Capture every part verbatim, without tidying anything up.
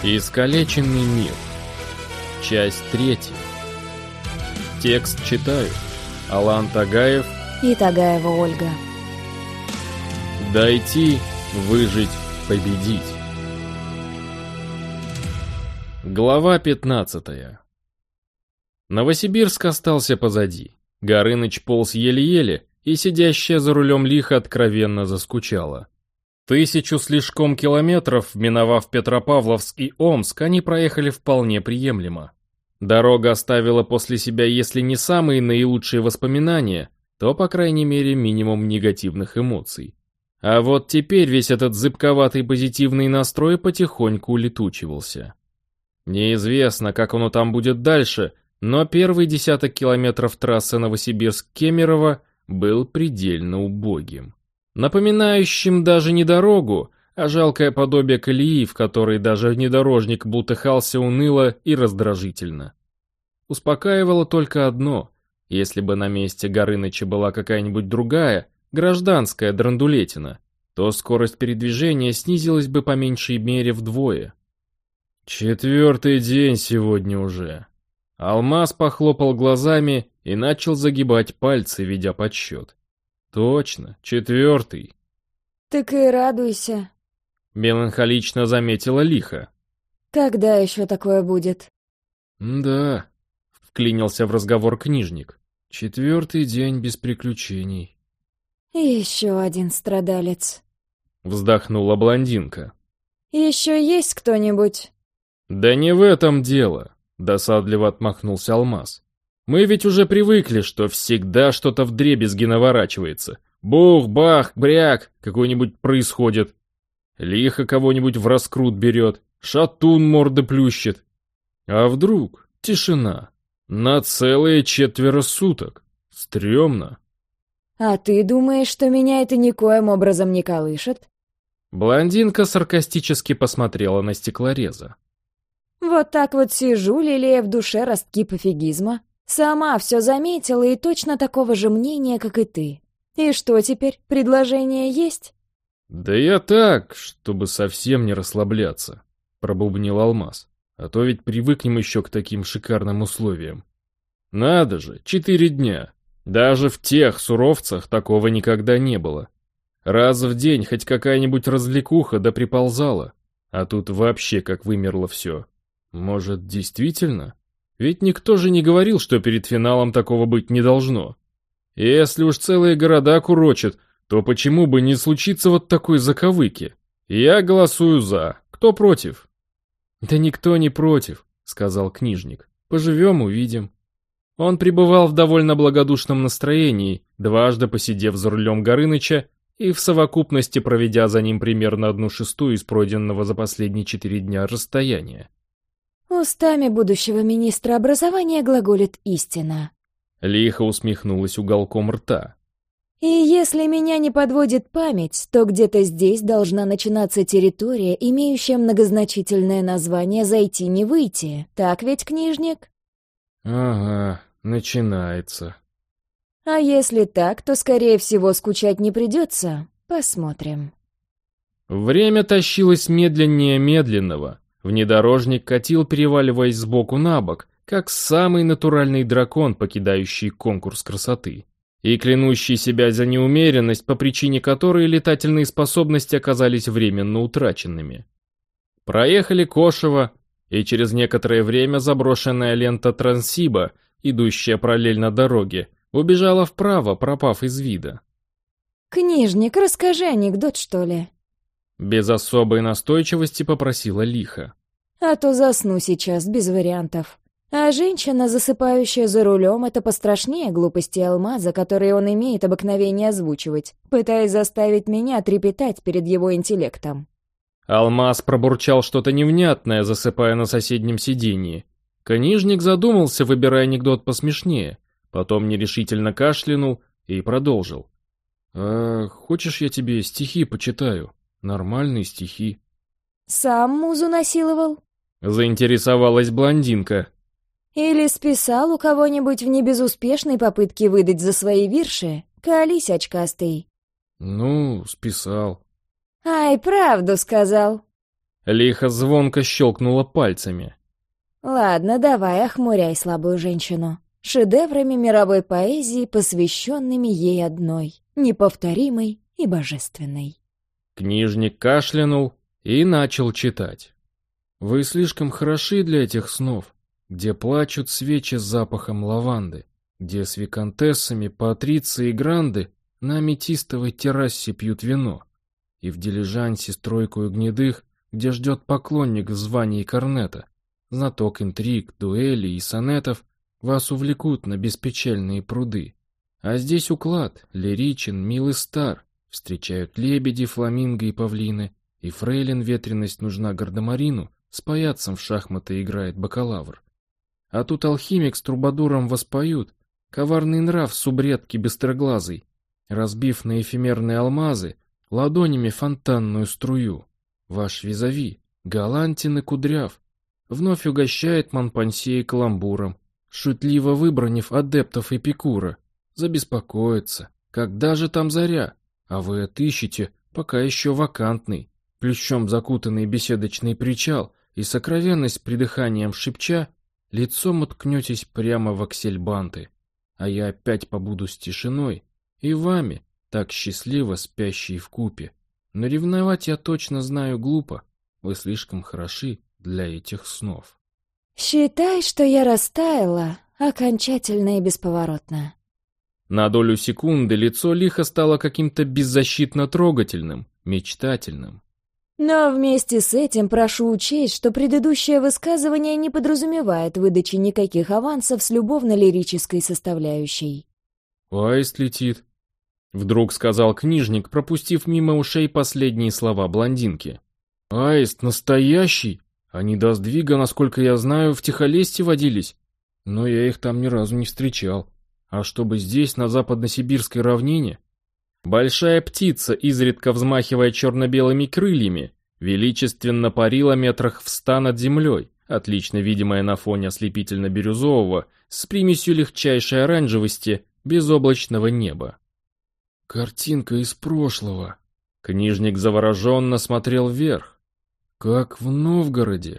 Искалеченный мир. Часть третья. Текст читают Алан Тагаев и Тагаева Ольга. Дойти, выжить, победить. Глава пятнадцатая. Новосибирск остался позади. Горыныч полз еле-еле, и сидящая за рулем лихо откровенно заскучала. Тысячу слишком километров, миновав Петропавловск и Омск, они проехали вполне приемлемо. Дорога оставила после себя, если не самые наилучшие воспоминания, то, по крайней мере, минимум негативных эмоций. А вот теперь весь этот зыбковатый позитивный настрой потихоньку улетучивался. Неизвестно, как оно там будет дальше, но первый десяток километров трассы Новосибирск-Кемерово был предельно убогим. Напоминающим даже не дорогу, а жалкое подобие колеи, в которой даже внедорожник бултыхался уныло и раздражительно. Успокаивало только одно: если бы на месте Горыныча была какая-нибудь другая, гражданская драндулетина, то скорость передвижения снизилась бы по меньшей мере вдвое. Четвертый день сегодня уже. Алмаз похлопал глазами и начал загибать пальцы, ведя подсчет. Точно, четвертый. Так и радуйся, меланхолично заметила лихо. Когда еще такое будет? Да, вклинился в разговор книжник. Четвертый день без приключений. Еще один страдалец. Вздохнула блондинка. Еще есть кто-нибудь? Да не в этом дело, досадливо отмахнулся Алмаз. Мы ведь уже привыкли, что всегда что-то вдребезги наворачивается. Бух, бах, бряк, какой-нибудь происходит. Лихо кого-нибудь в раскрут берет, шатун морды плющит. А вдруг тишина на целые четверо суток? Стремно. А ты думаешь, что меня это никоим образом не колышет? Блондинка саркастически посмотрела на стеклореза. Вот так вот сижу, лелея в душе ростки пофигизма. Сама все заметила и точно такого же мнения, как и ты. И что теперь, предложение есть? Да я так, чтобы совсем не расслабляться, пробубнил Алмаз. А то ведь привыкнем еще к таким шикарным условиям. Надо же, четыре дня. Даже в тех суровцах такого никогда не было. Раз в день хоть какая-нибудь развлекуха да приползала. А тут вообще как вымерло все. Может, действительно? Ведь никто же не говорил, что перед финалом такого быть не должно. Если уж целые города курочат, то почему бы не случиться вот такой заковыки? Я голосую за. Кто против? Да никто не против, сказал книжник. Поживем, увидим. Он пребывал в довольно благодушном настроении, дважды посидев за рулем Горыныча и в совокупности проведя за ним примерно одну шестую из пройденного за последние четыре дня расстояния. Устами будущего министра образования глаголит истина. Лихо усмехнулась уголком рта. И если меня не подводит память, то где-то здесь должна начинаться территория, имеющая многозначительное название «Зайти не выйти». Так ведь, книжник? Ага, начинается. А если так, то, скорее всего, скучать не придется. Посмотрим. Время тащилось медленнее медленного. Внедорожник катил, переваливаясь сбоку на бок, как самый натуральный дракон, покидающий конкурс красоты, и клянущий себя за неумеренность, по причине которой летательные способности оказались временно утраченными. Проехали Кошево, и через некоторое время заброшенная лента Транссиба, идущая параллельно дороге, убежала вправо, пропав из вида. «Книжник, расскажи анекдот, что ли?» Без особой настойчивости попросила лихо. «А то засну сейчас, без вариантов. А женщина, засыпающая за рулем, это пострашнее глупости Алмаза, которые он имеет обыкновение озвучивать, пытаясь заставить меня трепетать перед его интеллектом». Алмаз пробурчал что-то невнятное, засыпая на соседнем сиденье. Книжник задумался, выбирая анекдот посмешнее, потом нерешительно кашлянул и продолжил. «А хочешь, я тебе стихи почитаю? Нормальные стихи». «Сам музу насиловал?» Заинтересовалась блондинка. «Или списал у кого-нибудь в небезуспешной попытке выдать за свои вирши? Колись, очкастый». «Ну, списал». «Ай, правду сказал». Лиха звонко щелкнула пальцами. Ладно, давай, охмуряй слабую женщину. Шедеврами мировой поэзии, посвященными ей одной, неповторимой и божественной. Книжник кашлянул и начал читать. «Вы слишком хороши для этих снов, где плачут свечи с запахом лаванды, где с виконтессами, патриции и гранды на аметистовой террасе пьют вино, и в дилижансе с тройкою гнедых, где ждет поклонник в звании корнета, знаток интриг, дуэлей и сонетов, вас увлекут на беспечальные пруды. А здесь уклад, лиричен, мил и стар, встречают лебеди, фламинго и павлины, и фрейлин ветреность нужна гардемарину, с паяцем в шахматы играет бакалавр. А тут алхимик с трубадуром воспоют, коварный нрав субредки быстроглазый, разбив на эфемерные алмазы, ладонями фонтанную струю. Ваш визави, галантен и кудряв, вновь угощает Монпансье каламбуром, шутливо выбранив адептов Эпикура, забеспокоится, когда же там заря, а вы отыщете, пока еще вакантный, плющом закутанный беседочный причал и сокровенность придыханием шепча, лицом уткнетесь прямо в аксельбанты, а я опять побуду с тишиной и вами, так счастливо спящие вкупе. Но ревновать я точно знаю глупо, вы слишком хороши для этих снов. Считай, что я растаяла окончательно и бесповоротно. На долю секунды лицо Лиха стало каким-то беззащитно трогательным, мечтательным. Но вместе с этим прошу учесть, что предыдущее высказывание не подразумевает выдачи никаких авансов с любовно-лирической составляющей. «Аист летит», — вдруг сказал книжник, пропустив мимо ушей последние слова блондинки. «Аист настоящий? Они до сдвига, насколько я знаю, в Тихолесье водились, но я их там ни разу не встречал. А чтобы здесь, на западно-сибирской равнине...» Большая птица, изредка взмахивая черно-белыми крыльями, величественно парила метрах в ста над землей, отлично видимая на фоне ослепительно-бирюзового, с примесью легчайшей оранжевости, безоблачного неба. «Картинка из прошлого», — книжник завороженно смотрел вверх. «Как в Новгороде».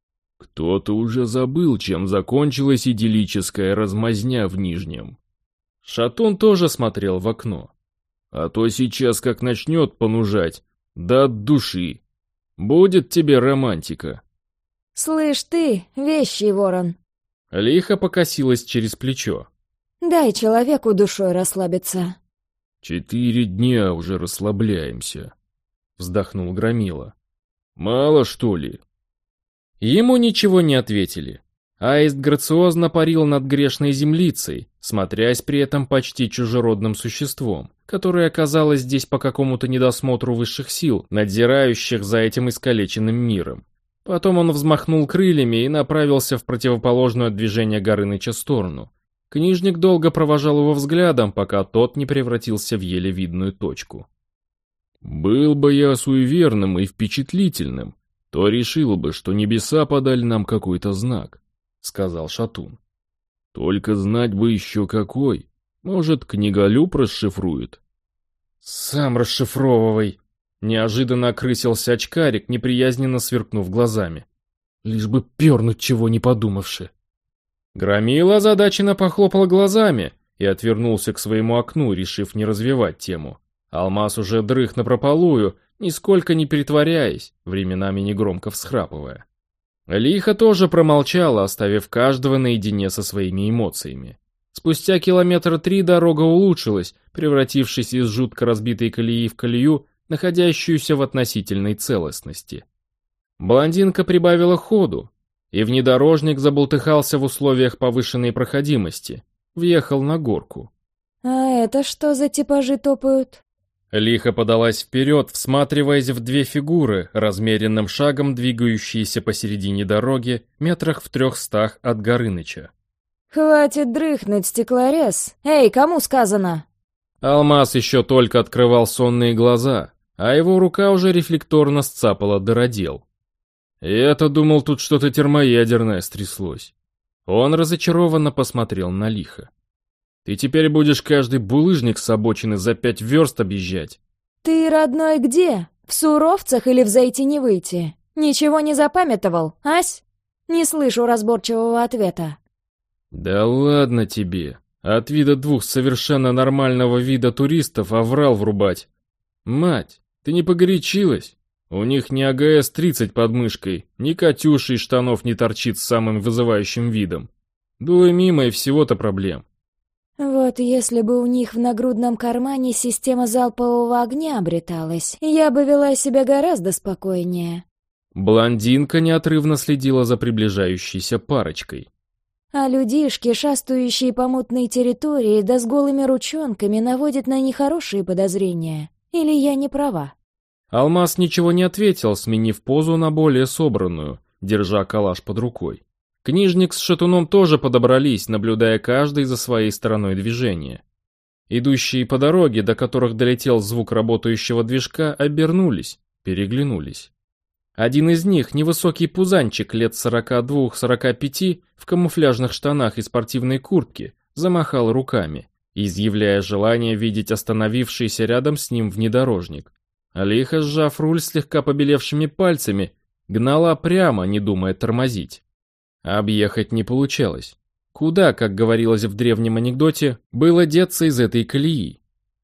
«Кто-то уже забыл, чем закончилась идиллическая размазня в Нижнем». Шатун тоже смотрел в окно. «А то сейчас как начнет понужать, да от души. Будет тебе романтика». «Слышь ты, вещий ворон!» Лихо покосилась через плечо. «Дай человеку душой расслабиться». «Четыре дня уже расслабляемся», — вздохнул Громила. «Мало, что ли?» Ему ничего не ответили. Аист грациозно парил над грешной землицей, смотрясь при этом почти чужеродным существом, которое оказалось здесь по какому-то недосмотру высших сил, надзирающих за этим искалеченным миром. Потом он взмахнул крыльями и направился в противоположную от движения Горыныча сторону. Книжник долго провожал его взглядом, пока тот не превратился в еле видную точку. «Был бы я суеверным и впечатлительным, то решил бы, что небеса подали нам какой-то знак», — сказал Шатун. «Только знать бы еще какой. Может, книголюб расшифрует?» «Сам расшифровывай», — неожиданно окрысился очкарик, неприязненно сверкнув глазами. «Лишь бы пернуть чего не подумавши». Громила озадаченно похлопал глазами и отвернулся к своему окну, решив не развивать тему. Алмаз уже дрых напропалую, нисколько не притворяясь, временами негромко всхрапывая. Лиха тоже промолчала, оставив каждого наедине со своими эмоциями. Спустя километра три дорога улучшилась, превратившись из жутко разбитой колеи в колею, находящуюся в относительной целостности. Блондинка прибавила ходу, и внедорожник забултыхался в условиях повышенной проходимости, въехал на горку. «А это что за типажи топают?» Лиха подалась вперед, всматриваясь в две фигуры, размеренным шагом двигающиеся посередине дороги, метрах в трехстах от Горыныча. «Хватит дрыхнуть, стеклорез! Эй, кому сказано?» Алмаз еще только открывал сонные глаза, а его рука уже рефлекторно сцапала дыродел. Я-то думал, тут что-то термоядерное стряслось. Он разочарованно посмотрел на Лиха. «Ты теперь будешь каждый булыжник с обочины за пять верст объезжать». «Ты, родной, где? В Суровцах или в Зайти не выйти? Ничего не запамятовал, ась? Не слышу разборчивого ответа. Да ладно тебе. От вида двух совершенно нормального вида туристов оврал врубать. Мать, ты не погорячилась? У них ни А Г С тридцать под мышкой, ни Катюши из штанов не торчит с самым вызывающим видом. Дуй мимо, и всего-то проблем. Вот если бы у них в нагрудном кармане система залпового огня обреталась, я бы вела себя гораздо спокойнее. Блондинка неотрывно следила за приближающейся парочкой. А людишки, шастающие по мутной территории, да с голыми ручонками, наводят на нехорошие подозрения. Или я не права? Алмаз ничего не ответил, сменив позу на более собранную, держа калаш под рукой. Книжник с шатуном тоже подобрались, наблюдая каждый за своей стороной движения. Идущие по дороге, до которых долетел звук работающего движка, обернулись, переглянулись. Один из них, невысокий пузанчик лет сорока двух — сорока пяти, в камуфляжных штанах и спортивной куртке, замахал руками, изъявляя желание видеть остановившийся рядом с ним внедорожник. Лихо сжав руль слегка побелевшими пальцами, гнала прямо, не думая тормозить. Объехать не получалось. Куда, как говорилось в древнем анекдоте, было деться из этой колеи?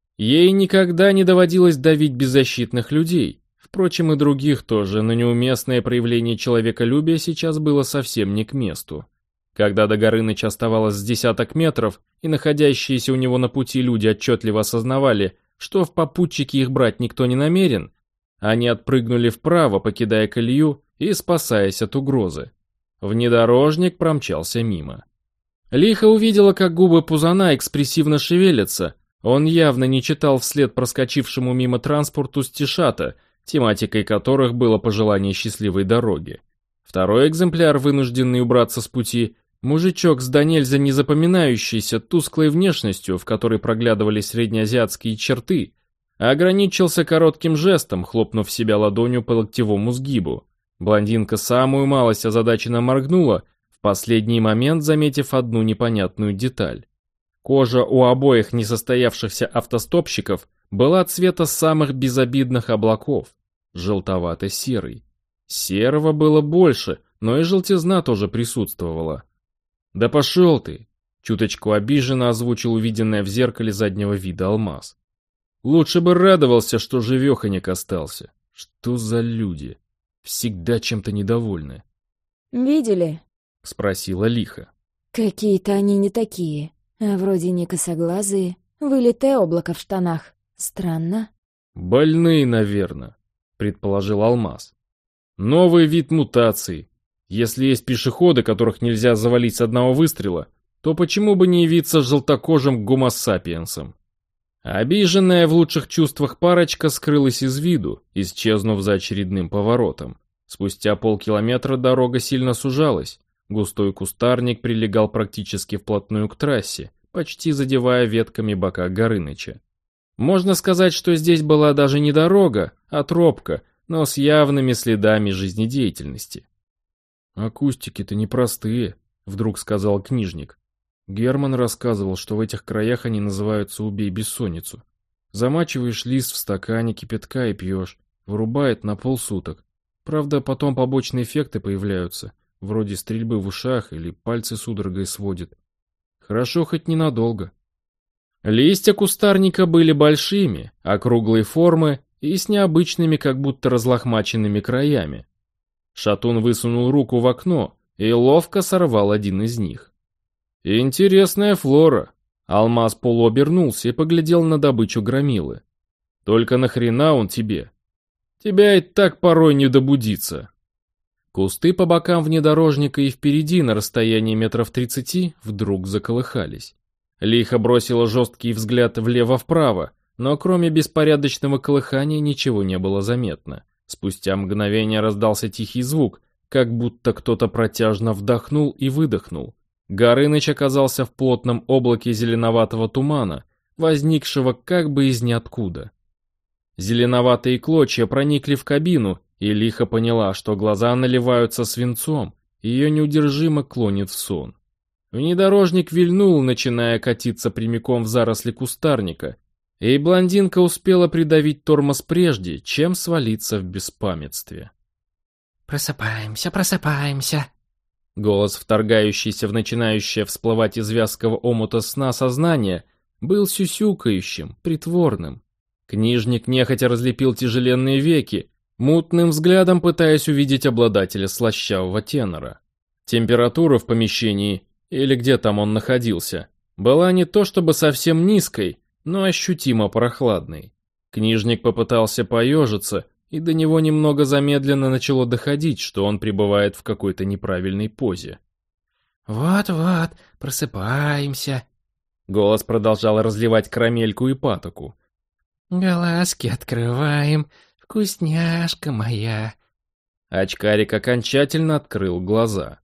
Ей никогда не доводилось давить беззащитных людей. Впрочем, и других тоже, но неуместное проявление человеколюбия сейчас было совсем не к месту. Когда до Горыныча оставалось с десяток метров, и находящиеся у него на пути люди отчетливо осознавали, что в попутчике их брать никто не намерен, они отпрыгнули вправо, покидая колею и спасаясь от угрозы. Внедорожник промчался мимо. Лихо увидела, как губы пузана экспрессивно шевелятся. Он явно не читал вслед проскочившему мимо транспорту стишата, тематикой которых было пожелание счастливой дороги. Второй экземпляр, вынужденный убраться с пути, мужичок с до нельзя незапоминающейся тусклой внешностью, в которой проглядывали среднеазиатские черты, ограничился коротким жестом, хлопнув себя ладонью по локтевому сгибу. Блондинка самую малость озадаченно моргнула, в последний момент заметив одну непонятную деталь. Кожа у обоих несостоявшихся автостопщиков была цвета самых безобидных облаков, желтовато-серый. Серого было больше, но и желтизна тоже присутствовала. «Да пошел ты!» — чуточку обиженно озвучил увиденное в зеркале заднего вида Алмаз. «Лучше бы радовался, что живеханик остался. Что за люди? Всегда чем-то недовольны». «Видели?» — спросила Лихо. «Какие-то они не такие, а вроде не косоглазые, вылитое облако в штанах. Странно». «Больные, наверное», — предположил Алмаз. «Новый вид мутации. Если есть пешеходы, которых нельзя завалить с одного выстрела, то почему бы не явиться желтокожим гомо-сапиенсом?» Обиженная в лучших чувствах парочка скрылась из виду, исчезнув за очередным поворотом. Спустя полкилометра дорога сильно сужалась, густой кустарник прилегал практически вплотную к трассе, почти задевая ветками бока Горыныча. Можно сказать, что здесь была даже не дорога, а тропка, но с явными следами жизнедеятельности. «Акустики-то непростые», — вдруг сказал книжник. Герман рассказывал, что в этих краях они называются «убей бессонницу». Замачиваешь лист в стакане кипятка и пьешь, вырубает на полсуток. Правда, потом побочные эффекты появляются, вроде стрельбы в ушах или пальцы судорогой сводит. Хорошо хоть ненадолго. Листья кустарника были большими, округлой формы и с необычными, как будто разлохмаченными краями. Шатун высунул руку в окно и ловко сорвал один из них. «Интересная флора». Алмаз полуобернулся и поглядел на добычу громилы. «Только нахрена он тебе? Тебя и так порой не добудится». Кусты по бокам внедорожника и впереди на расстоянии метров тридцати вдруг заколыхались. Лихо бросила жесткий взгляд влево-вправо, но кроме беспорядочного колыхания ничего не было заметно. Спустя мгновение раздался тихий звук, как будто кто-то протяжно вдохнул и выдохнул. Горыныч оказался в плотном облаке зеленоватого тумана, возникшего как бы из ниоткуда. Зеленоватые клочья проникли в кабину, и Лихо поняла, что глаза наливаются свинцом, и ее неудержимо клонит в сон. Внедорожник вильнул, начиная катиться прямиком в заросли кустарника, и блондинка успела придавить тормоз прежде, чем свалиться в беспамятстве. «Просыпаемся, просыпаемся!» Голос, вторгающийся в начинающее всплывать из вязкого омута сна сознание, был сюсюкающим, притворным. Книжник нехотя разлепил тяжеленные веки, мутным взглядом пытаясь увидеть обладателя слащавого тенора. Температура в помещении, или где там он находился, была не то чтобы совсем низкой, но ощутимо прохладной. Книжник попытался поежиться, и до него немного замедленно начало доходить, что он пребывает в какой-то неправильной позе. «Вот-вот, просыпаемся!» Голос продолжал разливать карамельку и патоку. «Глазки открываем, вкусняшка моя!» Очкарик окончательно открыл глаза.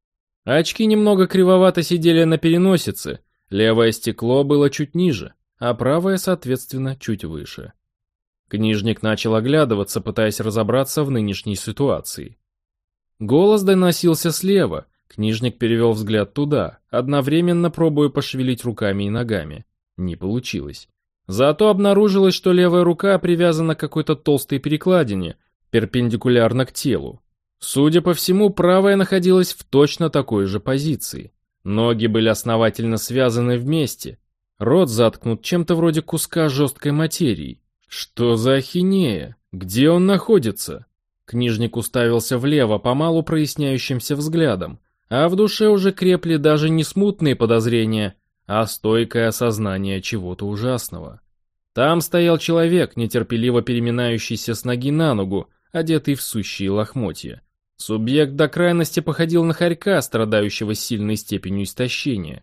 Очки немного кривовато сидели на переносице, левое стекло было чуть ниже, а правое, соответственно, чуть выше. Книжник начал оглядываться, пытаясь разобраться в нынешней ситуации. Голос доносился слева, книжник перевел взгляд туда, одновременно пробуя пошевелить руками и ногами. Не получилось. Зато обнаружилось, что левая рука привязана к какой-то толстой перекладине, перпендикулярно к телу. Судя по всему, правая находилась в точно такой же позиции. Ноги были основательно связаны вместе. Рот заткнут чем-то вроде куска жесткой материи. Что за ахинея? Где он находится? Книжник уставился влево помалу проясняющимся взглядом, а в душе уже крепли даже не смутные подозрения, а стойкое осознание чего-то ужасного. Там стоял человек, нетерпеливо переминающийся с ноги на ногу, одетый в сущие лохмотья. Субъект до крайности походил на хорька, страдающего сильной степенью истощения.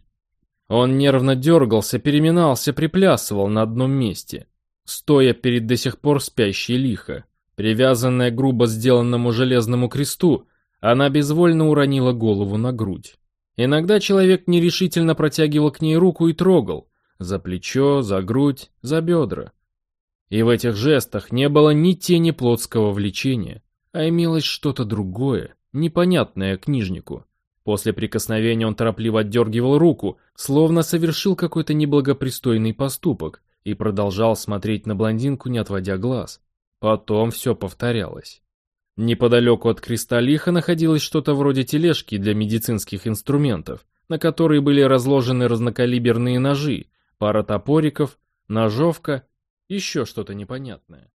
Он нервно дергался, переминался, приплясывал на одном месте, стоя перед до сих пор спящей лихо. Привязанная к грубо сделанному железному кресту, она безвольно уронила голову на грудь. Иногда человек нерешительно протягивал к ней руку и трогал, за плечо, за грудь, за бедра. И в этих жестах не было ни тени плотского влечения, а имелось что-то другое, непонятное книжнику. После прикосновения он торопливо отдергивал руку, словно совершил какой-то неблагопристойный поступок, и продолжал смотреть на блондинку, не отводя глаз. Потом все повторялось. Неподалеку от креста лиха находилось что-то вроде тележки для медицинских инструментов, на которой были разложены разнокалиберные ножи, пара топориков, ножовка, еще что-то непонятное.